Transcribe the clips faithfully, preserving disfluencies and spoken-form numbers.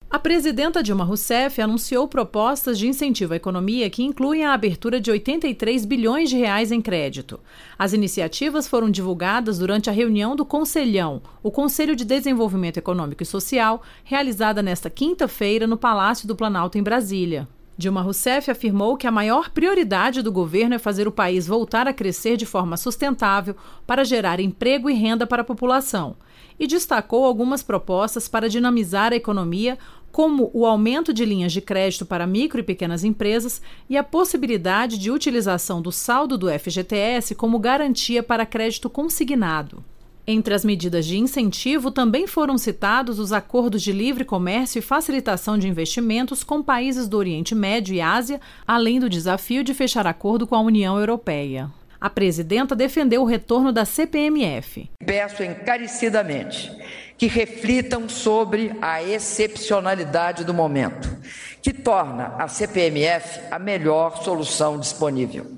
A presidenta Dilma Rousseff anunciou propostas de incentivo à economia que incluem a abertura de oitenta e três bilhões de reais em crédito. As iniciativas foram divulgadas durante a reunião do Conselhão, o Conselho de Desenvolvimento Econômico e Social, realizada nesta quinta-feira no Palácio do Planalto, em Brasília. Dilma Rousseff afirmou que a maior prioridade do governo é fazer o país voltar a crescer de forma sustentável para gerar emprego e renda para a população. E destacou algumas propostas para dinamizar a economia, como o aumento de linhas de crédito para micro e pequenas empresas e a possibilidade de utilização do saldo do F G T S como garantia para crédito consignado. Entre as medidas de incentivo também foram citados os acordos de livre comércio e facilitação de investimentos com países do Oriente Médio e Ásia, além do desafio de fechar acordo com a União Europeia. A presidenta defendeu o retorno da C P M F. Peço encarecidamente que reflitam sobre a excepcionalidade do momento, que torna a C P M F a melhor solução disponível.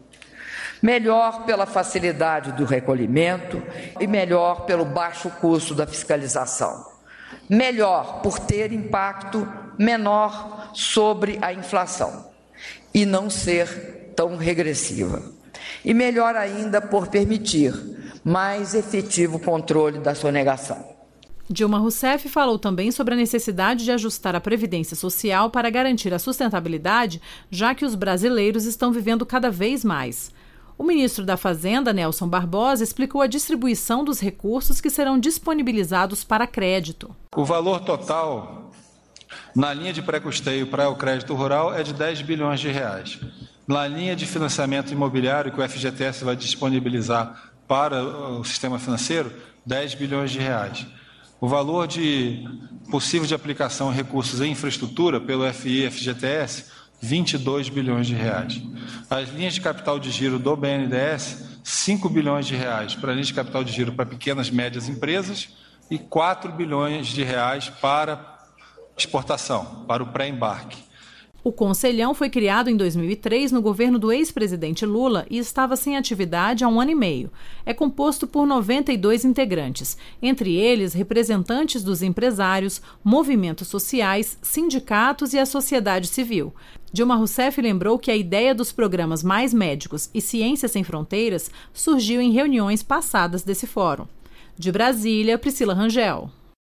Melhor pela facilidade do recolhimento e melhor pelo baixo custo da fiscalização. Melhor por ter impacto menor sobre a inflação e não ser tão regressiva. E melhor ainda por permitir mais efetivo controle da sonegação. Dilma Rousseff falou também sobre a necessidade de ajustar a Previdência Social para garantir a sustentabilidade, já que os brasileiros estão vivendo cada vez mais. O ministro da Fazenda, Nelson Barbosa, explicou a distribuição dos recursos que serão disponibilizados para crédito. O valor total na linha de pré-custeio para o crédito rural é de dez bilhões de reais. Na linha de financiamento imobiliário que o F G T S vai disponibilizar para o sistema financeiro, dez bilhões de reais. O valor de possível de aplicação de recursos em infraestrutura pelo F I e F G T S, vinte e dois bilhões de reais. As linhas de capital de giro do B N D E S, cinco bilhões de reais para linhas de capital de giro para pequenas e médias empresas e quatro bilhões de reais para exportação, para o pré-embarque. O Conselhão foi criado em dois mil e três no governo do ex-presidente Lula e estava sem atividade há um ano e meio. É composto por noventa e dois integrantes, entre eles representantes dos empresários, movimentos sociais, sindicatos e a sociedade civil. Dilma Rousseff lembrou que a ideia dos programas Mais Médicos e Ciências Sem Fronteiras surgiu em reuniões passadas desse fórum. De Brasília, Priscila Rangel.